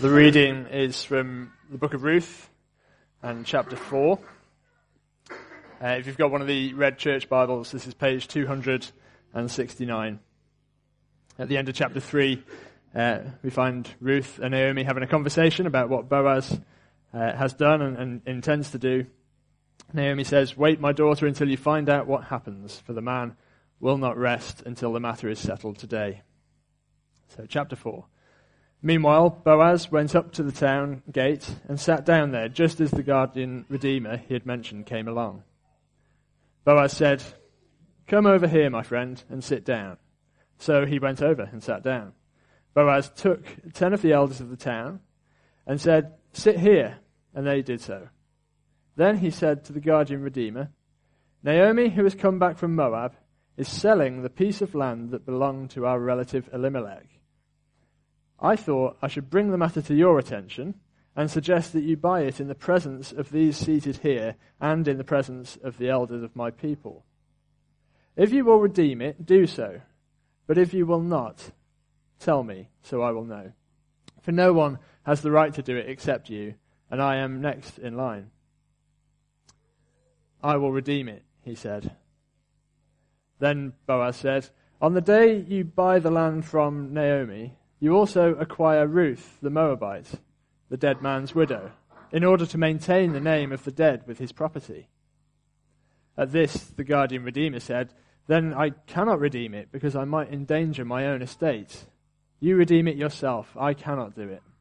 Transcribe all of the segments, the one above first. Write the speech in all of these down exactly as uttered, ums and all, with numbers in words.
The reading is from the book of Ruth and chapter four. Uh, if you've got one of the red church Bibles, this is page two hundred sixty-nine. At the end of chapter three, uh, we find Ruth and Naomi having a conversation about what Boaz uh, has done and, and intends to do. Naomi says, "Wait, my daughter, until you find out what happens, for the man will not rest until the matter is settled today." So, chapter four. Meanwhile, Boaz went up to the town gate and sat down there, just as the guardian redeemer he had mentioned came along. Boaz said, "Come over here, my friend, and sit down." So he went over and sat down. Boaz took ten of the elders of the town and said, "Sit here," and they did so. Then he said to the guardian redeemer, "Naomi, who has come back from Moab, is selling the piece of land that belonged to our relative Elimelech. I thought I should bring the matter to your attention and suggest that you buy it in the presence of these seated here and in the presence of the elders of my people. If you will redeem it, do so. But if you will not, tell me, so I will know. For no one has the right to do it except you, and I am next in line." "I will redeem it," he said. Then Boaz said, "On the day you buy the land from Naomi, you also acquire Ruth the Moabite, the dead man's widow, in order to maintain the name of the dead with his property." At this, the guardian redeemer said, "Then I cannot redeem it, because I might endanger my own estate. You redeem it yourself. I cannot do it."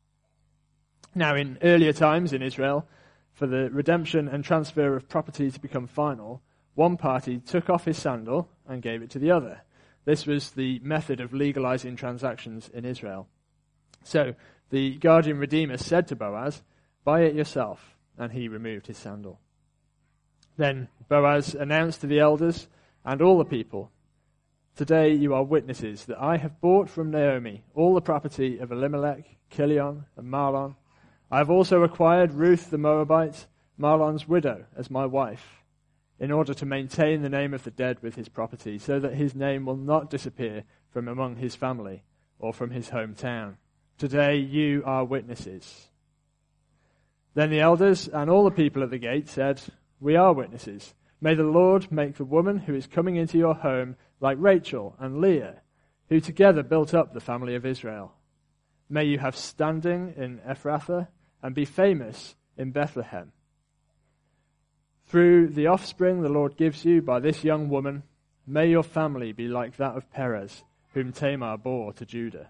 Now, in earlier times in Israel, for the redemption and transfer of property to become final, one party took off his sandal and gave it to the other. This was the method of legalizing transactions in Israel. So the guardian redeemer said to Boaz, "Buy it yourself," and he removed his sandal. Then Boaz announced to the elders and all the people, "Today you are witnesses that I have bought from Naomi all the property of Elimelech, Kilion, and Mahlon. I have also acquired Ruth the Moabite, Mahlon's widow, as my wife, in order to maintain the name of the dead with his property, so that his name will not disappear from among his family or from his hometown. Today you are witnesses." Then the elders and all the people at the gate said, "We are witnesses. May the Lord make the woman who is coming into your home like Rachel and Leah, who together built up the family of Israel. May you have standing in Ephrathah and be famous in Bethlehem. Through the offspring the Lord gives you by this young woman, may your family be like that of Perez, whom Tamar bore to Judah."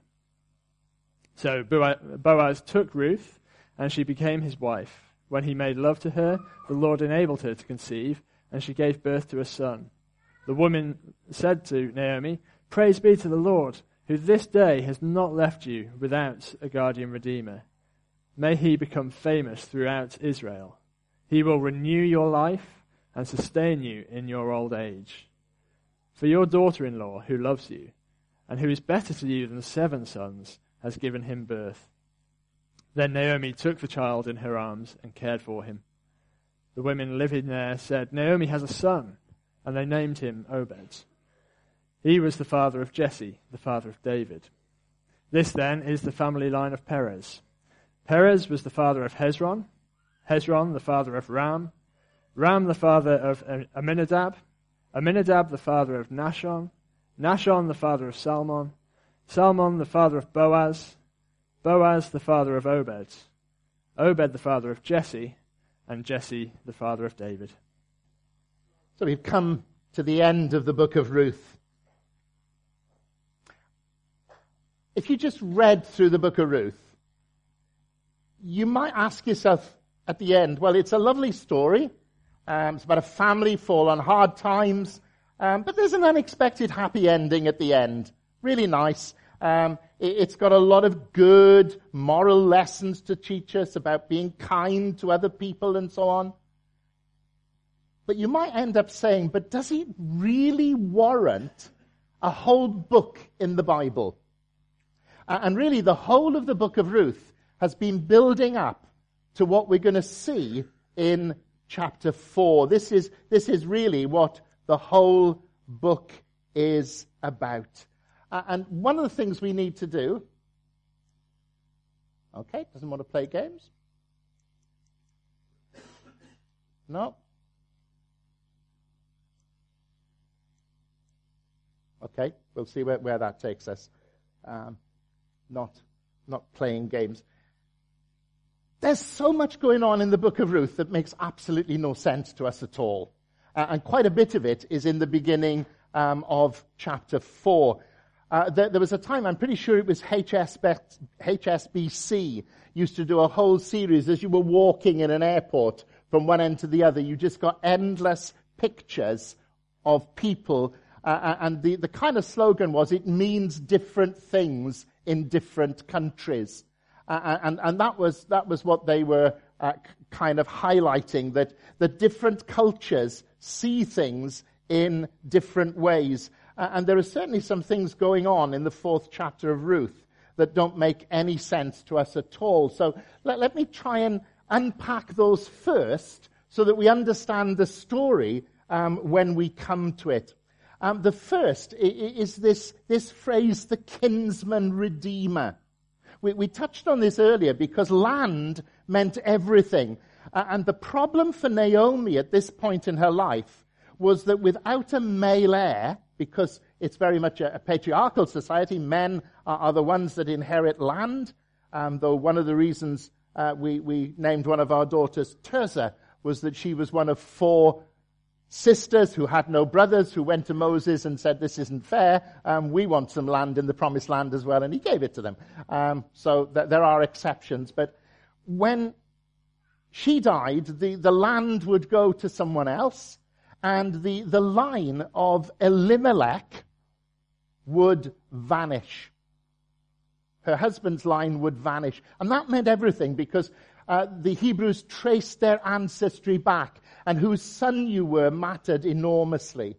So Boaz took Ruth, and she became his wife. When he made love to her, the Lord enabled her to conceive, and she gave birth to a son. The woman said to Naomi, "Praise be to the Lord, who this day has not left you without a guardian redeemer. May he become famous throughout Israel. He will renew your life and sustain you in your old age. For your daughter-in-law, who loves you, and who is better to you than seven sons, has given him birth." Then Naomi took the child in her arms and cared for him. The women living there said, "Naomi has a son," and they named him Obed. He was the father of Jesse, the father of David. This then is the family line of Perez. Perez was the father of Hezron, Hezron the father of Ram, Ram the father of Aminadab, Aminadab the father of Nahshon, Nahshon the father of Salmon, Salmon the father of Boaz, Boaz the father of Obed, Obed the father of Jesse, and Jesse the father of David. So we've come to the end of the book of Ruth. If you just read through the book of Ruth, you might ask yourself at the end, well, it's a lovely story. Um, it's about a family fall on hard times, um, but there's an unexpected happy ending at the end. Really nice. Um, it, it's got a lot of good moral lessons to teach us about being kind to other people and so on. But you might end up saying, but does it really warrant a whole book in the Bible? Uh, and really, the whole of the book of Ruth has been building up to what we're going to see in chapter four. This is, this is really what the whole book is about. Uh, and one of the things we need to do Okay, doesn't want to play games? No? Okay, we'll see where, where that takes us. Um, not, not playing games. There's so much going on in the book of Ruth that makes absolutely no sense to us at all. Uh, and quite a bit of it is in the beginning um, of chapter four. Uh, there, there was a time, I'm pretty sure it was H S B C, used to do a whole series as you were walking in an airport from one end to the other. You just got endless pictures of people. Uh, and the, the kind of slogan was, it means different things in different countries. Uh, and, and that was that was what they were uh, kind of highlighting, that, that different cultures see things in different ways. Uh, and there are certainly some things going on in the fourth chapter of Ruth that don't make any sense to us at all. So let, let me try and unpack those first so that we understand the story um, when we come to it. Um, the first is this, this phrase, the kinsman redeemer. We, we touched on this earlier because land meant everything. Uh, and the problem for Naomi at this point in her life was that without a male heir, because it's very much a, a patriarchal society, men are, are the ones that inherit land, um, though one of the reasons uh, we, we named one of our daughters Tirzah was that she was one of four sisters who had no brothers, who went to Moses and said, this isn't fair, um, we want some land in the promised land as well, and he gave it to them. Um, so th- there are exceptions. But when she died, the, the land would go to someone else, and the, the line of Elimelech would vanish. Her husband's line would vanish. And that meant everything, because uh, the Hebrews traced their ancestry back, and whose son you were mattered enormously.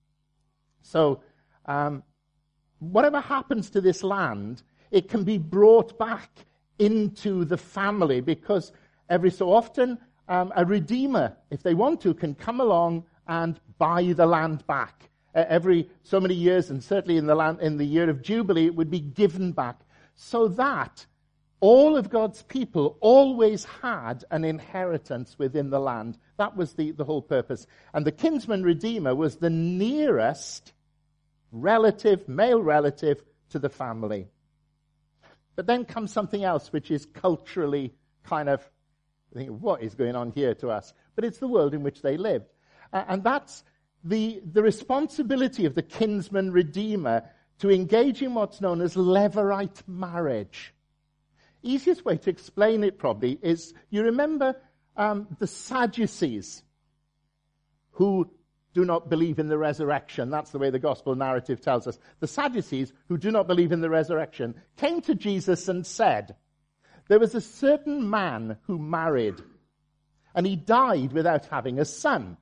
So, um, whatever happens to this land, it can be brought back into the family, because every so often, um, a redeemer, if they want to, can come along and buy the land back. Uh, every so many years, and certainly in the land, in the year of Jubilee, it would be given back, so that all of God's people always had an inheritance within the land. That was the, the whole purpose. And the kinsman redeemer was the nearest relative, male relative, to the family. But then comes something else, which is culturally kind of, I think, what is going on here to us? But it's the world in which they lived. Uh, and that's the, the responsibility of the kinsman redeemer to engage in what's known as levirate marriage. Easiest way to explain it probably is, you remember um, the Sadducees, who do not believe in the resurrection. That's the way the gospel narrative tells us. The Sadducees, who do not believe in the resurrection, came to Jesus and said, there was a certain man who married, and he died without having a son.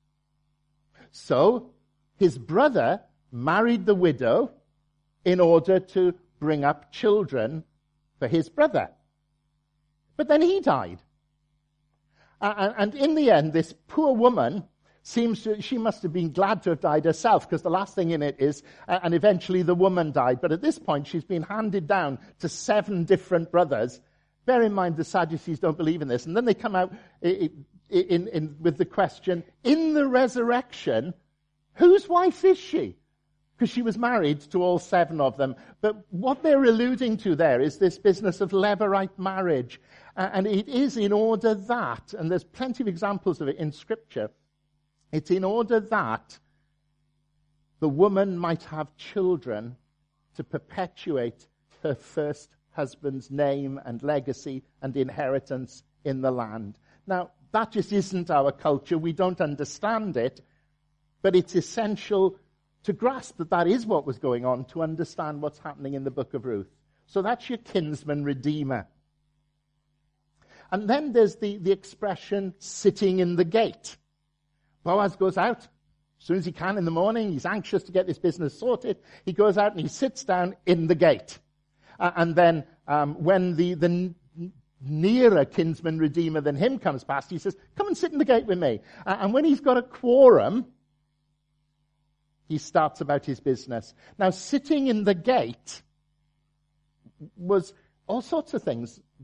So his brother married the widow in order to bring up children for his brother. But then he died. Uh, and in the end, this poor woman seems to, she must have been glad to have died herself, because the last thing in it is, uh, and eventually the woman died. But at this point, she's been handed down to seven different brothers. Bear in mind, the Sadducees don't believe in this. And then they come out in, in, in, with the question, in the resurrection, whose wife is she? Because she was married to all seven of them. But what they're alluding to there is this business of levirate marriage. Uh, and it is in order that, and there's plenty of examples of it in Scripture, it's in order that the woman might have children to perpetuate her first husband's name and legacy and inheritance in the land. Now, that just isn't our culture. We don't understand it. But it's essential to grasp that that is what was going on, to understand what's happening in the book of Ruth. So that's your kinsman redeemer. And then there's the, the expression, sitting in the gate. Boaz goes out as soon as he can in the morning. He's anxious to get this business sorted. He goes out and he sits down in the gate. Uh, and then um, when the, the n- nearer kinsman redeemer than him comes past, he says, come and sit in the gate with me. Uh, and when he's got a quorum, he starts about his business. Now, sitting in the gate was all sorts of things.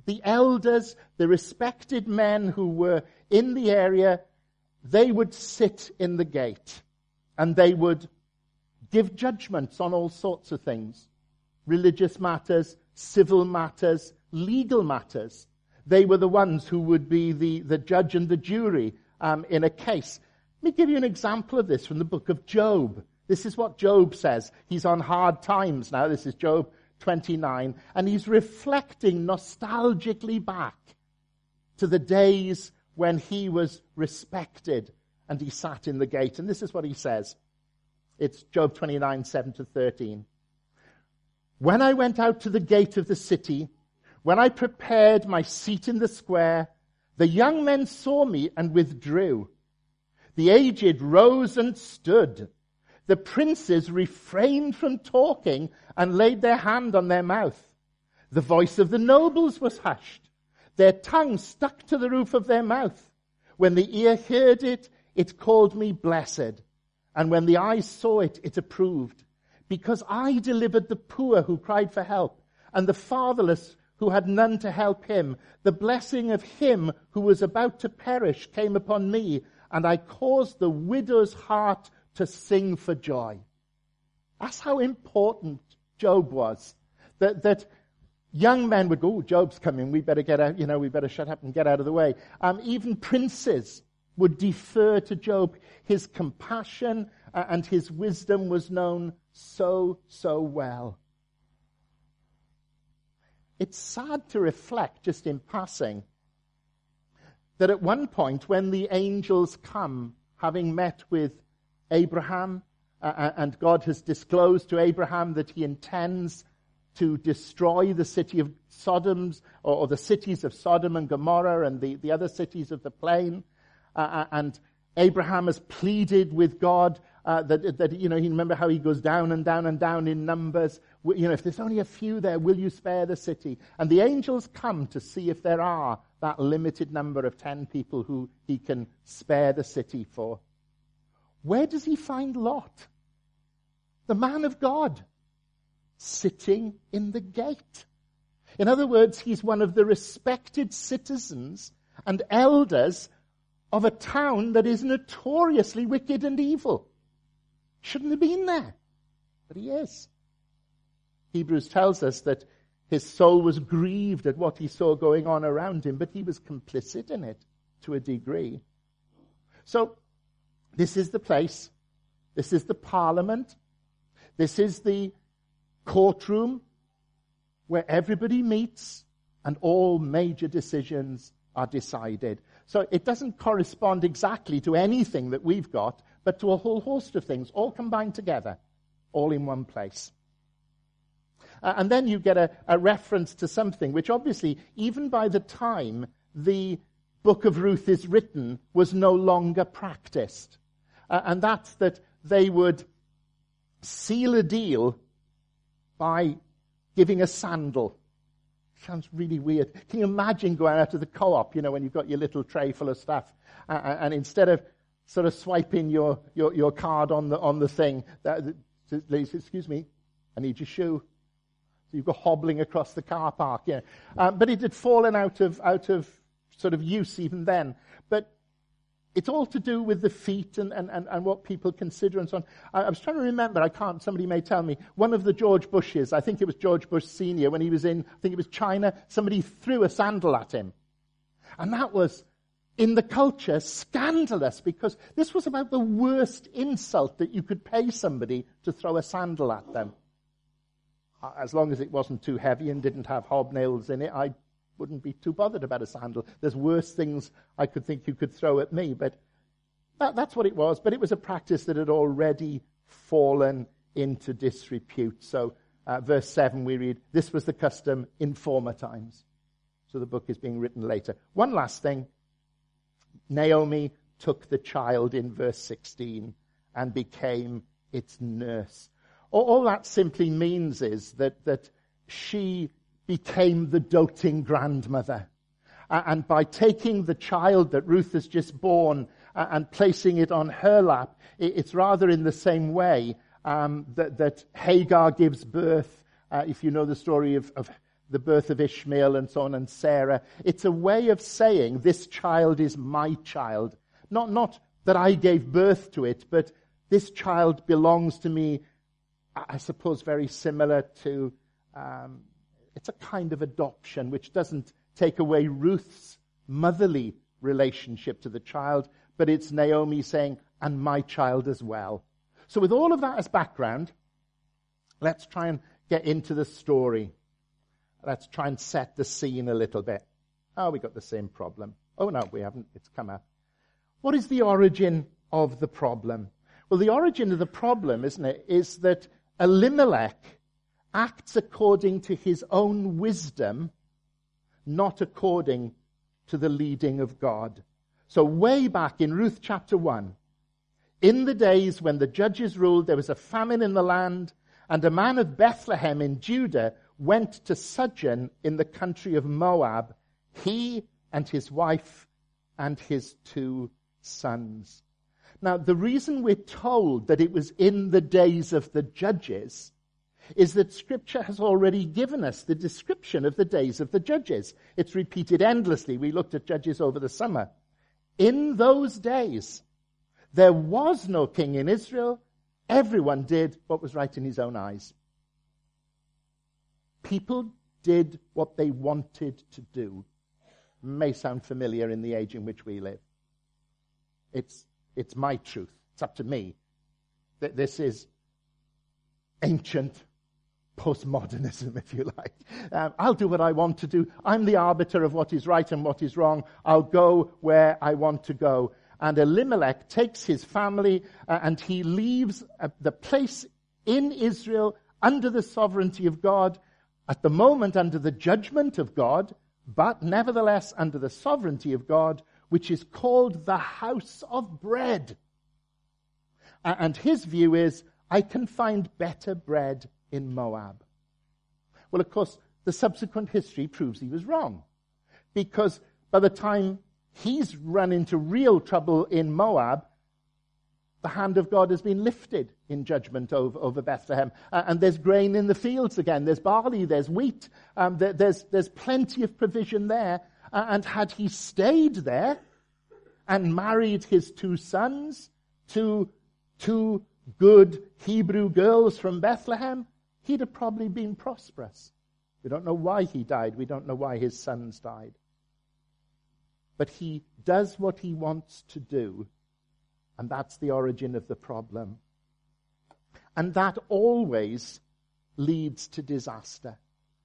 the elders, the respected men who were in the area, they would sit in the gate and they would give judgments on all sorts of things. Religious matters, civil matters, legal matters. They were the ones who would be the, the judge and the jury um, in a case. Let me give you an example of this from the book of Job. This is what Job says. He's on hard times now. This is Job twenty-nine. And he's reflecting nostalgically back to the days when he was respected and he sat in the gate. And this is what he says. It's Job twenty-nine, seven to thirteen. When I went out to the gate of the city, when I prepared my seat in the square, the young men saw me and withdrew. The aged rose and stood. The princes refrained from talking and laid their hand on their mouth. The voice of the nobles was hushed. Their tongue stuck to the roof of their mouth. When the ear heard it, it called me blessed. And when the eye saw it, it approved. Because I delivered the poor who cried for help, and the fatherless who had none to help him. The blessing of him who was about to perish came upon me, and I caused the widow's heart to sing for joy. That's how important Job was. That, that young men would go, oh, Job's coming, we better get out, you know, we better shut up and get out of the way. Um, even princes would defer to Job. His compassion uh, and his wisdom was known so, so well. It's sad to reflect, just in passing, that at one point when the angels come, having met with Abraham, uh, and God has disclosed to Abraham that he intends to destroy the city of Sodom's, or, or the cities of Sodom and Gomorrah and the, the other cities of the plain, uh, and Abraham has pleaded with God uh, that, that, you know, you remember how he goes down and down and down in numbers. You know, if there's only a few there, will you spare the city? And the angels come to see if there are that limited number of ten people who he can spare the city for. Where does he find Lot? The man of God, sitting in the gate. In other words, he's one of the respected citizens and elders of a town that is notoriously wicked and evil. Shouldn't have been there, but he is. Hebrews tells us that his soul was grieved at what he saw going on around him, but he was complicit in it to a degree. So, this is the place, this is the parliament, this is the courtroom where everybody meets and all major decisions are decided. So it doesn't correspond exactly to anything that we've got, but to a whole host of things, all combined together, all in one place. Uh, and then you get a, a reference to something which obviously, even by the time the book of Ruth is written, was no longer practiced. Uh, and that's that they would seal a deal by giving a sandal. Sounds really weird. Can you imagine going out to the co-op, you know, when you've got your little tray full of stuff, uh, and instead of sort of swiping your, your, your card on the on the thing, that, that, excuse me, I need your shoe. So you go hobbling across the car park, yeah. Um, but it had fallen out of out of sort of use even then. But it's all to do with the feet and, and, and, and what people consider and so on. I, I was trying to remember, I can't, somebody may tell me, one of the George Bushes, I think it was George Bush Senior, when he was in, I think it was China, somebody threw a sandal at him. And that was, in the culture, scandalous, because this was about the worst insult that you could pay somebody to throw a sandal at them. As long as it wasn't too heavy and didn't have hobnails in it, I wouldn't be too bothered about a sandal. There's worse things I could think you could throw at me, but that, that's what it was. But it was a practice that had already fallen into disrepute. So uh, verse seven we read, this was the custom in former times. So the book is being written later. One last thing. Naomi took the child in verse sixteen and became its nurse. All, all that simply means is that, that she became the doting grandmother. Uh, and by taking the child that Ruth has just born uh, and placing it on her lap, it, it's rather in the same way um, that, that Hagar gives birth. Uh, if you know the story of, of the birth of Ishmael and so on and Sarah. It's a way of saying this child is my child. Not, not that I gave birth to it, but this child belongs to me, I suppose very similar to, um, it's a kind of adoption which doesn't take away Ruth's motherly relationship to the child, but it's Naomi saying, and my child as well. So with all of that as background, let's try and get into the story. Let's try and set the scene a little bit. Oh, we got the same problem. Oh, no, we haven't. It's come up. What is the origin of the problem? Well, the origin of the problem, isn't it, is that Elimelech acts according to his own wisdom, not according to the leading of God. So way back in Ruth chapter one, in the days when the judges ruled, there was a famine in the land, and a man of Bethlehem in Judah went to sojourn in the country of Moab, he and his wife and his two sons. Now, the reason we're told that it was in the days of the judges is that Scripture has already given us the description of the days of the judges. It's repeated endlessly. We looked at Judges over the summer. In those days, there was no king in Israel. Everyone did what was right in his own eyes. People did what they wanted to do. May sound familiar in the age in which we live. It's, it's my truth. It's up to me. This is ancient postmodernism, if you like. Um, I'll do what I want to do. I'm the arbiter of what is right and what is wrong. I'll go where I want to go. And Elimelech takes his family uh, and he leaves uh, the place in Israel under the sovereignty of God, at the moment under the judgment of God, but nevertheless under the sovereignty of God, which is called the house of bread. Uh, and his view is, I can find better bread in Moab. Well, of course, the subsequent history proves he was wrong, because by the time he's run into real trouble in Moab, the hand of God has been lifted in judgment over, over Bethlehem. Uh, and there's grain in the fields again. There's barley, there's wheat. Um, there, there's, there's plenty of provision there. Uh, and had he stayed there and married his two sons to two good Hebrew girls from Bethlehem, he'd have probably been prosperous. We don't know why he died. We don't know why his sons died. But he does what he wants to do, and that's the origin of the problem. And that always leads to disaster.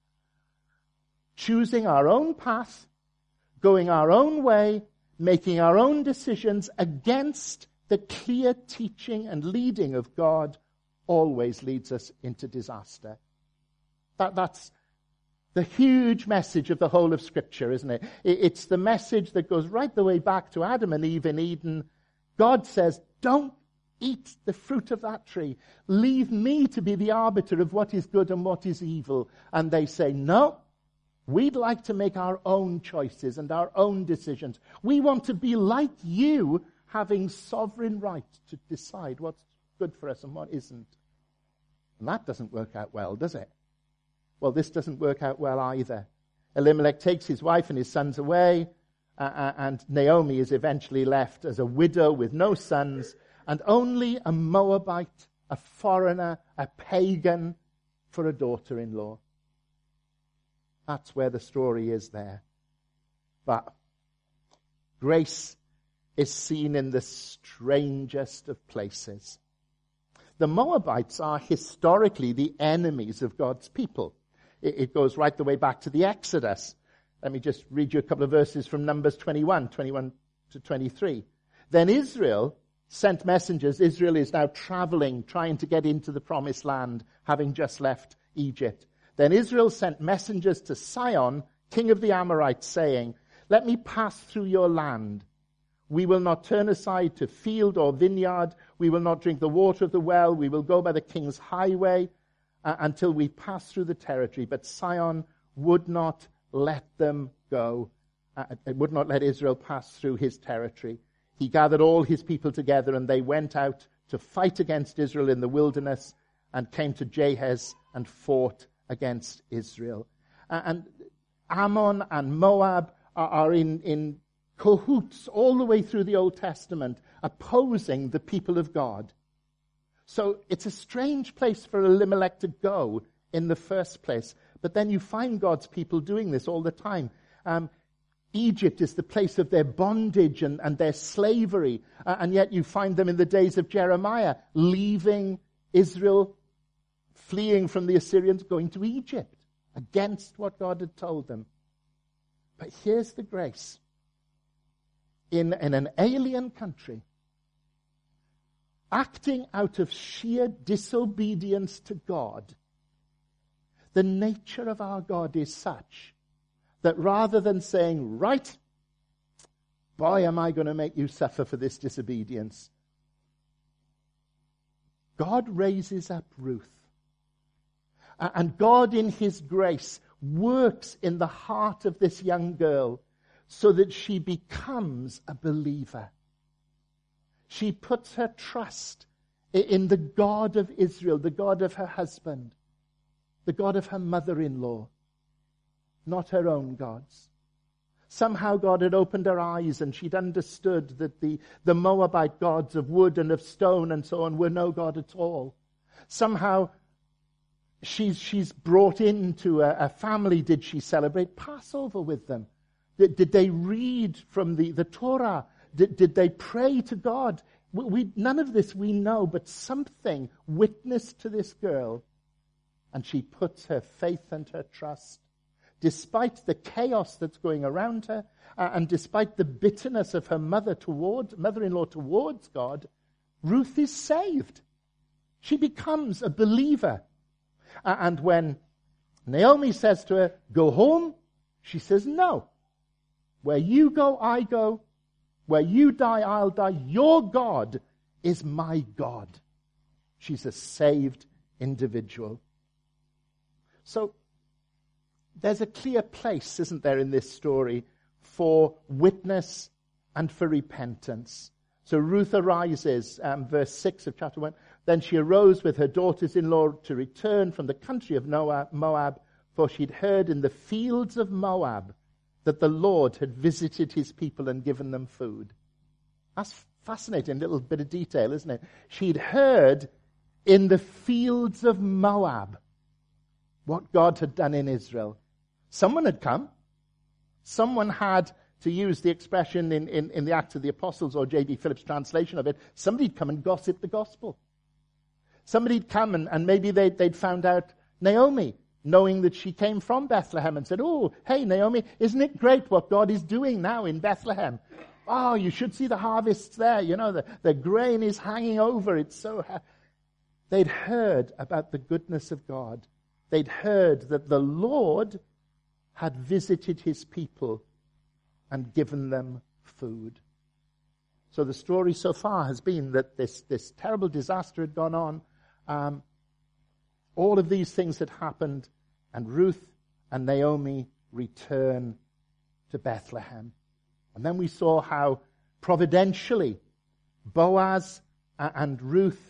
Choosing our own path, going our own way, making our own decisions against the clear teaching and leading of God always leads us into disaster. That, that's the huge message of the whole of Scripture, isn't it? It's the message that goes right the way back to Adam and Eve in Eden. God says, don't eat the fruit of that tree. Leave me to be the arbiter of what is good and what is evil. And they say, no, we'd like to make our own choices and our own decisions. We want to be like you, having sovereign right to decide what's good for us and what isn't. And that doesn't work out well, does it? Well, this doesn't work out well either. Elimelech takes his wife and his sons away, uh, and Naomi is eventually left as a widow with no sons, and only a Moabite, a foreigner, a pagan, for a daughter-in-law. That's where the story is there. But grace is seen in the strangest of places. The Moabites are historically the enemies of God's people. It goes right the way back to the Exodus. Let me just read you a couple of verses from Numbers twenty-one, twenty-one to twenty-three. Then Israel sent messengers. Israel is now traveling, trying to get into the promised land, having just left Egypt. Then Israel sent messengers to Sihon, king of the Amorites, saying, let me pass through your land. We will not turn aside to field or vineyard. We will not drink the water of the well. We will go by the king's highway uh, until we pass through the territory. But Sihon would not let them go. Uh, it would not let Israel pass through his territory. He gathered all his people together, and they went out to fight against Israel in the wilderness and came to Jahaz and fought against Israel. And Ammon and Moab are, are in, in cahoots all the way through the Old Testament, opposing the people of God. So it's a strange place for Elimelech to go in the first place. But then you find God's people doing this all the time. Um, Egypt is the place of their bondage and, and their slavery. Uh, and yet you find them in the days of Jeremiah, leaving Israel, fleeing from the Assyrians, going to Egypt against what God had told them. But here's the grace. In, in an alien country, acting out of sheer disobedience to God, the nature of our God is such that rather than saying, right, boy, am I going to make you suffer for this disobedience, God raises up Ruth. And God in his grace works in the heart of this young girl so that she becomes a believer. She puts her trust in the God of Israel, the God of her husband, the God of her mother-in-law, not her own gods. Somehow God had opened her eyes and she'd understood that the, the Moabite gods of wood and of stone and so on were no God at all. Somehow she's, she's brought into a, a family. Did she celebrate Passover with them? Did, did they read from the, the Torah? Did, did they pray to God? We, we, none of this we know, but something witnessed to this girl. And she puts her faith and her trust, despite the chaos that's going around her, uh, and despite the bitterness of her mother toward, mother-in-law towards God, Ruth is saved. She becomes a believer. Uh, and when Naomi says to her, go home, she says, no. Where you go, I go. Where you die, I'll die. Your God is my God. She's a saved individual. So, there's a clear place, isn't there, in this story for witness and for repentance. So Ruth arises, um, verse six of chapter one. Then she arose with her daughters-in-law to return from the country of Moab, for she'd heard in the fields of Moab that the Lord had visited his people and given them food. That's fascinating little bit of detail, isn't it? She'd heard in the fields of Moab what God had done in Israel. Someone had come. Someone had, to use the expression in, in, in the Acts of the Apostles or J B Phillips' translation of it, somebody'd come and gossip the gospel. Somebody'd come and, and maybe they'd, they'd found out Naomi, knowing that she came from Bethlehem, and said, oh, hey, Naomi, isn't it great what God is doing now in Bethlehem? Oh, you should see the harvests there. You know, the, the grain is hanging over. It's so ha-. They'd heard about the goodness of God. They'd heard that the Lord had visited his people and given them food. So the story so far has been that this, this terrible disaster had gone on. Um, all of these things had happened, and Ruth and Naomi return to Bethlehem. And then we saw how providentially Boaz and Ruth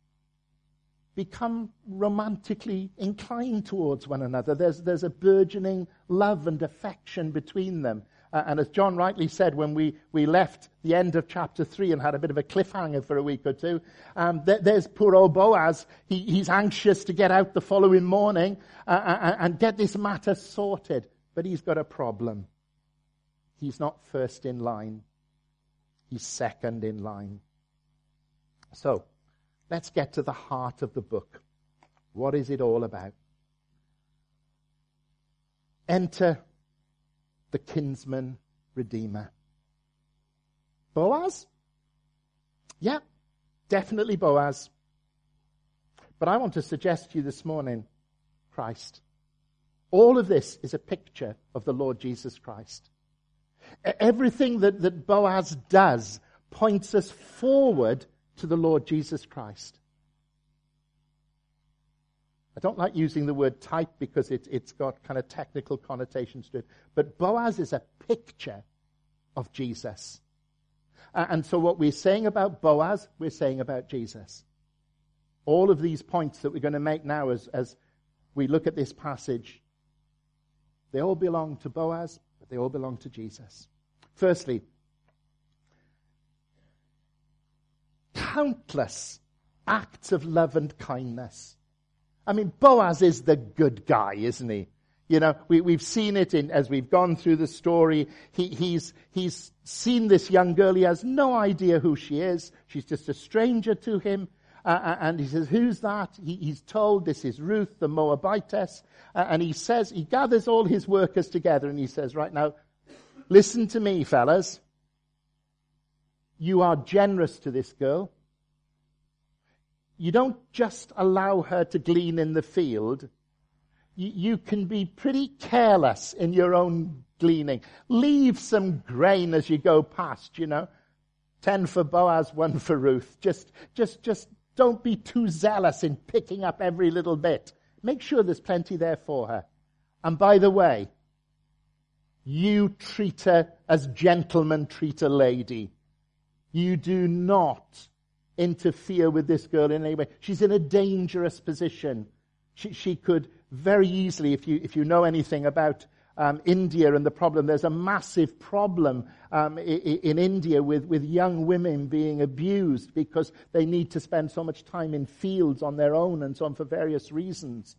become romantically inclined towards one another. There's, there's a burgeoning love and affection between them. Uh, and as John rightly said when we, we left the end of chapter three and had a bit of a cliffhanger for a week or two, um, th- there's poor old Boaz. He, he's anxious to get out the following morning uh, uh, and get this matter sorted. But he's got a problem. He's not first in line. He's second in line. So, let's get to the heart of the book. What is it all about? Enter the kinsman redeemer. Boaz? Yeah, definitely Boaz. But I want to suggest to you this morning, Christ. All of this is a picture of the Lord Jesus Christ. Everything that, that Boaz does points us forward to the Lord Jesus Christ. I don't like using the word type because it, it's got kind of technical connotations to it. But Boaz is a picture of Jesus. Uh, and so what we're saying about Boaz, we're saying about Jesus. All of these points that we're going to make now as, as we look at this passage They all belong to Boaz, but they all belong to Jesus. Firstly, countless acts of love and kindness. I mean, Boaz is the good guy, isn't he? You know, we, we've seen it in, as we've gone through the story. He, he's, he's seen this young girl. He has no idea who she is. She's just a stranger to him. Uh, and he says, who's that? He, he's told this is Ruth, the Moabitess. Uh, and he says, he gathers all his workers together and he says, right now, listen to me, fellas. You are generous to this girl. You don't just allow her to glean in the field. You, you can be pretty careless in your own gleaning. Leave some grain as you go past, you know. Ten for Boaz, one for Ruth. Just, just, just don't be too zealous in picking up every little bit. Make sure there's plenty there for her. And by the way, you treat her as gentlemen treat a lady. You do not interfere with this girl in any way. She's in a dangerous position. She, she could very easily, if you, if you know anything about um, India and the problem, there's a massive problem um, in, in India with, with young women being abused because they need to spend so much time in fields on their own and so on for various reasons.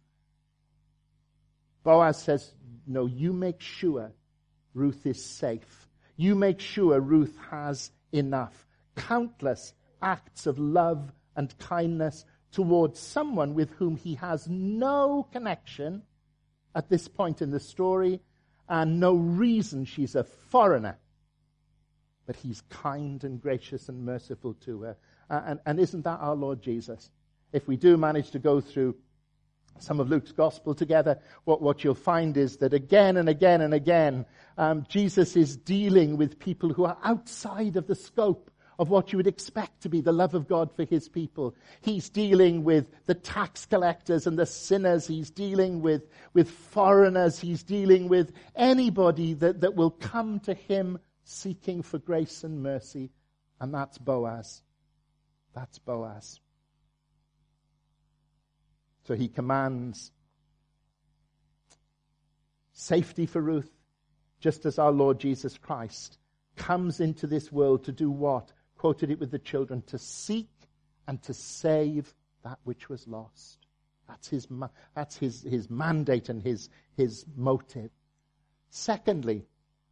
Boaz says, no, you make sure Ruth is safe. You make sure Ruth has enough. Countless acts of love and kindness towards someone with whom he has no connection at this point in the story and no reason. She's a foreigner. But he's kind and gracious and merciful to her. Uh, and, and isn't that our Lord Jesus? If we do manage to go through some of Luke's gospel together, what, what you'll find is that again and again and again, um, Jesus is dealing with people who are outside of the scope of what you would expect to be the love of God for his people. He's dealing with the tax collectors and the sinners. He's dealing with, with foreigners. He's dealing with anybody that, that will come to him seeking for grace and mercy. And that's Boaz. That's Boaz. So he commands safety for Ruth, just as our Lord Jesus Christ comes into this world to do what? Quoted it with the children, to seek and to save that which was lost. That's his, that's his, his mandate and his, his motive. Secondly,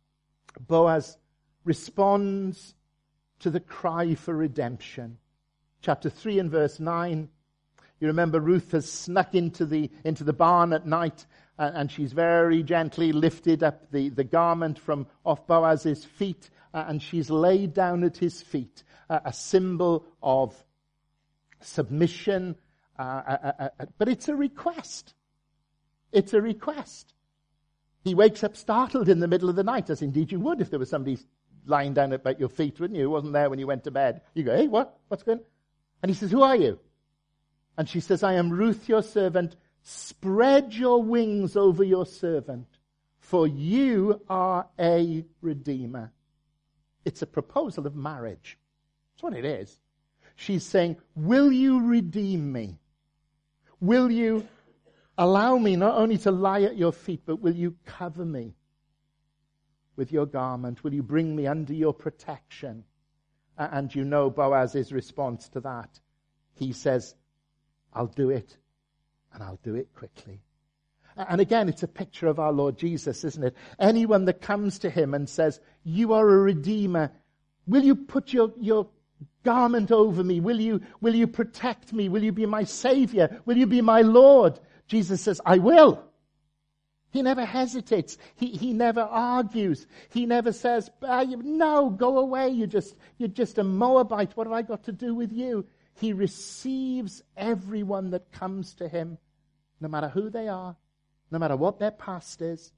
Boaz responds to the cry for redemption. Chapter three and verse nine. You remember Ruth has snuck into the, into the barn at night and, and she's very gently lifted up the, the garment from off Boaz's feet. Uh, and she's laid down at his feet, uh, a symbol of submission. Uh, uh, uh, uh, but it's a request. It's a request. He wakes up startled in the middle of the night, as indeed you would if there was somebody lying down at your feet, wouldn't you? Who wasn't there when you went to bed. You go, hey, what? What's going on? And he says, who are you? And she says, I am Ruth, your servant. Spread your wings over your servant, for you are a redeemer. It's a proposal of marriage. That's what it is. She's saying, will you redeem me? Will you allow me not only to lie at your feet, but will you cover me with your garment? Will you bring me under your protection? And you know Boaz's response to that. He says, I'll do it, and I'll do it quickly. And again, it's a picture of our Lord Jesus, isn't it? Anyone that comes to him and says, you are a redeemer, will you put your, your garment over me? Will you, will you protect me? Will you be my Savior? Will you be my Lord? Jesus says, I will. He never hesitates. He, he never argues. He never says, ah, you, no, go away. You're just, you're just a Moabite. What have I got to do with you? He receives everyone that comes to him, no matter who they are, no matter what their past is.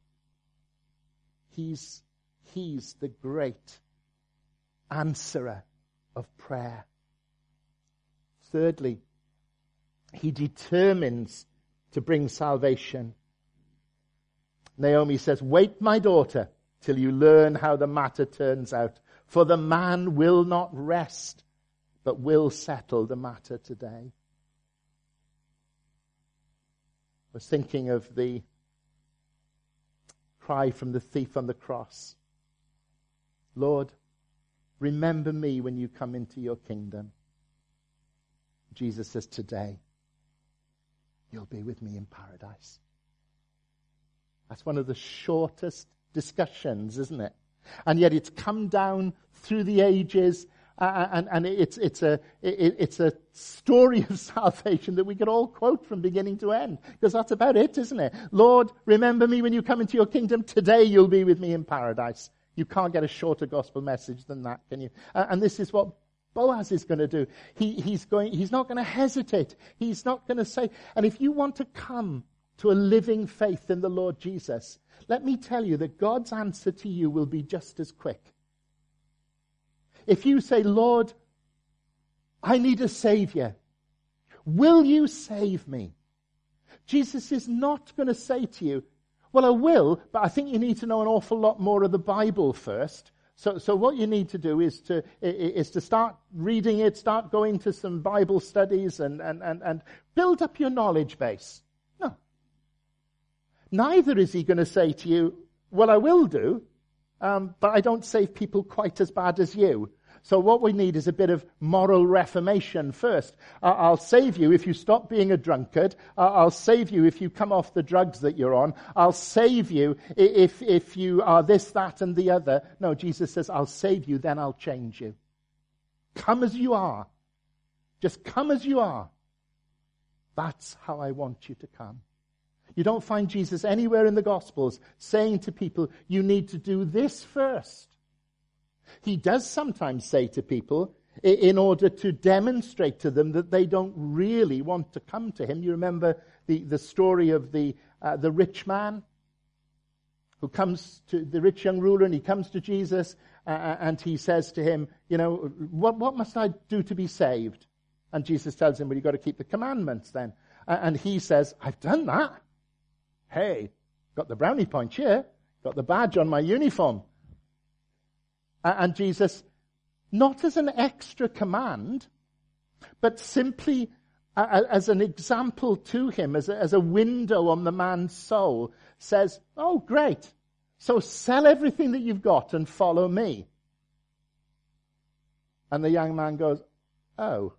He's, he's the great answerer of prayer. Thirdly, he determines to bring salvation. Naomi says, wait, my daughter, till you learn how the matter turns out. For the man will not rest, but will settle the matter today. I was thinking of the cry from the thief on the cross. Lord, remember me when you come into your kingdom. Jesus says, today, you'll be with me in paradise. That's one of the shortest discussions, isn't it? And yet it's come down through the ages, uh, and, and it's, it's, a, it, it's a story of salvation that we could all quote from beginning to end, because that's about it, isn't it? Lord, remember me when you come into your kingdom. Today you'll be with me in paradise. You can't get a shorter gospel message than that, can you? Uh, and this is what Boaz is going to do. He, he's going, he's not going to hesitate. He's not going to say, and if you want to come to a living faith in the Lord Jesus, let me tell you that God's answer to you will be just as quick. If you say, Lord, I need a Savior, will you save me? Jesus is not going to say to you, well, I will, but I think you need to know an awful lot more of the Bible first. So, so what you need to do is to is to start reading it, start going to some Bible studies, and and and, and build up your knowledge base. No. Neither is he going to say to you, well, I will do, um, but I don't save people quite as bad as you. So what we need is a bit of moral reformation first. Uh, I'll save you if you stop being a drunkard. Uh, I'll save you if you come off the drugs that you're on. I'll save you if, if you are this, that, and the other. No, Jesus says, I'll save you, then I'll change you. Come as you are. Just come as you are. That's how I want you to come. You don't find Jesus anywhere in the Gospels saying to people, you need to do this first. He does sometimes say to people, in order to demonstrate to them that they don't really want to come to him. You remember the, the story of the uh, the rich man who comes to the rich young ruler, and he comes to Jesus, uh, and he says to him, you know, what, what must I do to be saved? And Jesus tells him, well, you've got to keep the commandments then. Uh, and he says, I've done that. Hey, got the brownie point here, got the badge on my uniform. And Jesus, not as an extra command, but simply as an example to him, as a, as a window on the man's soul, says, oh, great. So sell everything that you've got and follow me. And the young man goes, oh,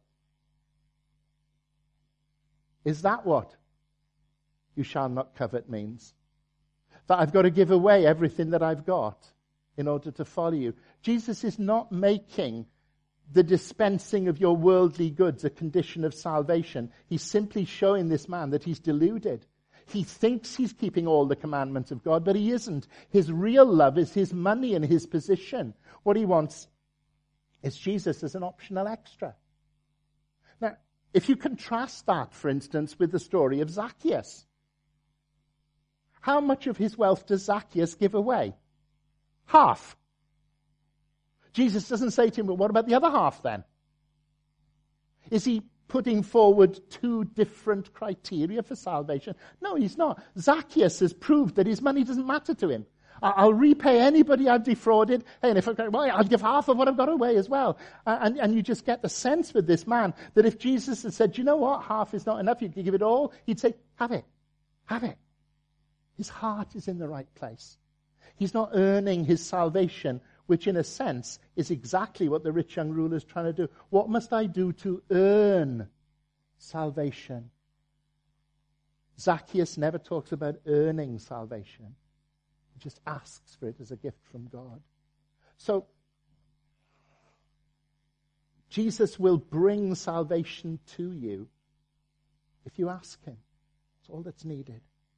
is that what you shall not covet means? That I've got to give away everything that I've got in order to follow you. Jesus is not making the dispensing of your worldly goods a condition of salvation. He's simply showing this man that he's deluded. He thinks he's keeping all the commandments of God, but he isn't. His real love is his money and his position. What he wants is Jesus as an optional extra. Now, if you contrast that, for instance, with the story of Zacchaeus, how much of his wealth does Zacchaeus give away? Half. Jesus doesn't say to him, well, what about the other half then? Is he putting forward two different criteria for salvation? No, he's not. Zacchaeus has proved that his money doesn't matter to him. I'll repay anybody I've defrauded. Hey, and if I've got, well, I'll give half of what I've got away as well. And, and you just get the sense with this man that if Jesus had said, you know what, half is not enough, you can give it all, he'd say, have it, have it. His heart is in the right place. He's not earning his salvation, which in a sense is exactly what the rich young ruler is trying to do. What must I do to earn salvation? Zacchaeus never talks about earning salvation. He just asks for it as a gift from God. So, Jesus will bring salvation to you if you ask him. That's all that's needed.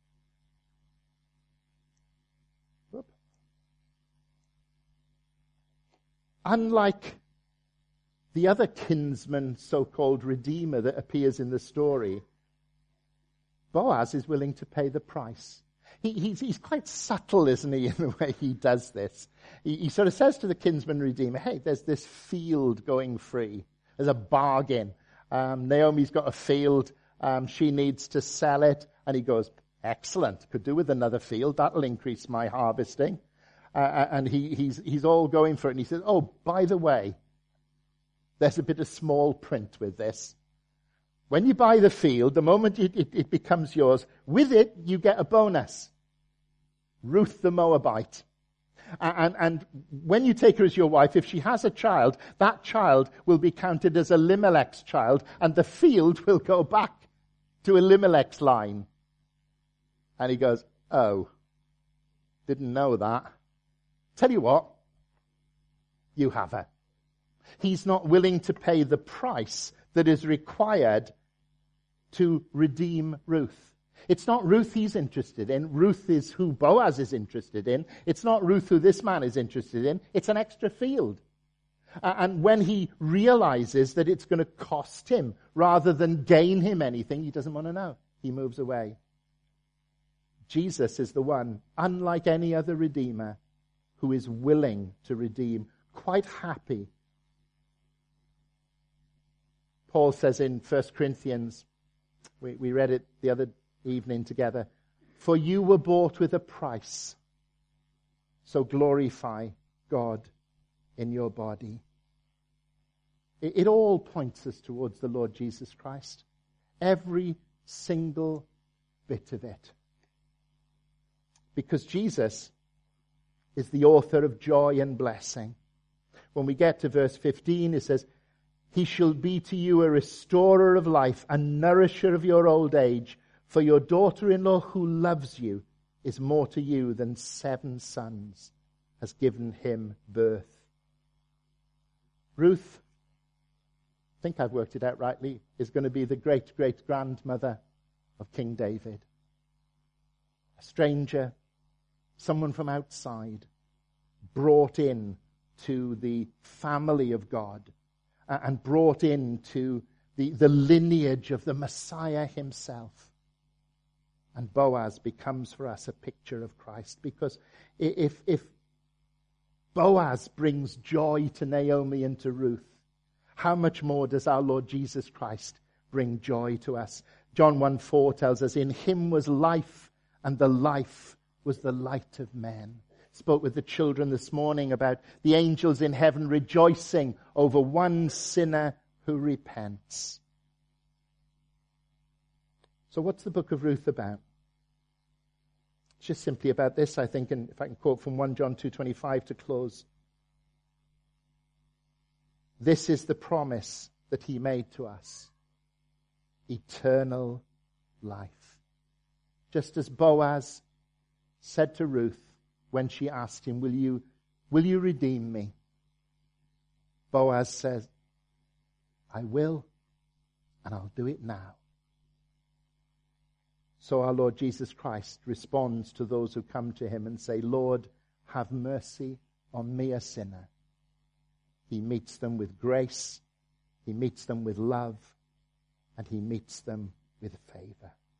Unlike the other kinsman, so-called redeemer that appears in the story, Boaz is willing to pay the price. He, he's, he's quite subtle, isn't he, in the way he does this. He, he sort of says to the kinsman redeemer, hey, there's this field going free. There's a bargain. Um, Naomi's got a field. Um, she needs to sell it. And he goes, excellent. Could do with another field. That'll increase my harvesting. Uh, and he, he's, he's all going for it. And he says, oh, by the way, there's a bit of small print with this. When you buy the field, the moment it, it, it becomes yours, with it, you get a bonus. Ruth the Moabite. And, and when you take her as your wife, if she has a child, that child will be counted as Elimelech's child, and the field will go back to Elimelech's line. And he goes, oh, didn't know that. Tell you what, you have her. He's not willing to pay the price that is required to redeem Ruth. It's not Ruth he's interested in. Ruth is who Boaz is interested in. It's not Ruth who this man is interested in. It's an extra field. And when he realizes that it's going to cost him rather than gain him anything, he doesn't want to know. He moves away. Jesus is the one, unlike any other redeemer, who is willing to redeem, quite happy. Paul says in First Corinthians, we, we read it the other evening together, for you were bought with a price, so glorify God in your body. It, it all points us towards the Lord Jesus Christ. Every single bit of it. Because Jesus is the author of joy and blessing. When we get to verse fifteen, it says, he shall be to you a restorer of life, a nourisher of your old age. For your daughter-in-law who loves you is more to you than seven sons has given him birth. Ruth, I think I've worked it out rightly, is going to be the great-great-grandmother of King David. A stranger, someone from outside, brought in to the family of God and brought into the, the lineage of the Messiah himself. And Boaz becomes for us a picture of Christ. Because if, if Boaz brings joy to Naomi and to Ruth, how much more does our Lord Jesus Christ bring joy to us? John one four tells us, in him was life, and the life was the light of men. Spoke with the children this morning about the angels in heaven rejoicing over one sinner who repents. So what's the book of Ruth about? It's just simply about this, I think, and if I can quote from First John two twenty-five to close. This is the promise that he made to us. Eternal life. Just as Boaz said to Ruth when she asked him, will you, will you redeem me? Boaz says, I will, and I'll do it now. So our Lord Jesus Christ responds to those who come to him and say, Lord, have mercy on me, a sinner. He meets them with grace, he meets them with love, and he meets them with favor.